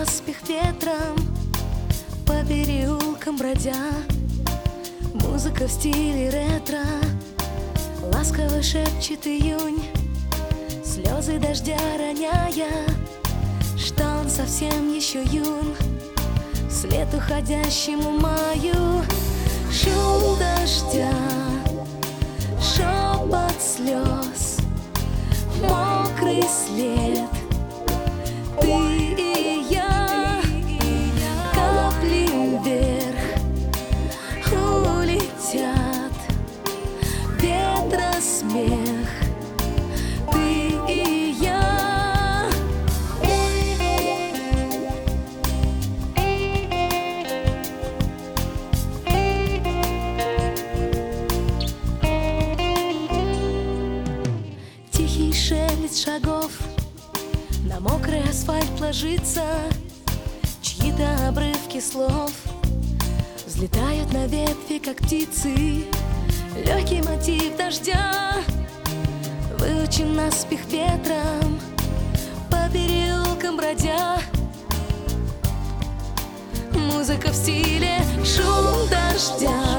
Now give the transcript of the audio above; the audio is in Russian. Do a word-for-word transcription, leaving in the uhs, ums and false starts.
наспех ветром, по переулкам бродя. Музыка в стиле ретро ласково шепчет июнь, слезы дождя роняя, что он совсем еще юн. Вслед уходящему маю шум дождя, шепот слез, мокрый след. Ты и я, капли вверх улетят, ветра смех. Ты и я. Тихий шелест шагов, на мокрый асфальт ложится, чьи-то обрывки слов взлетают на ветви, как птицы. Легкий мотив дождя выучен наспех ветром, по переулкам бродя. Музыка в стиле шум дождя,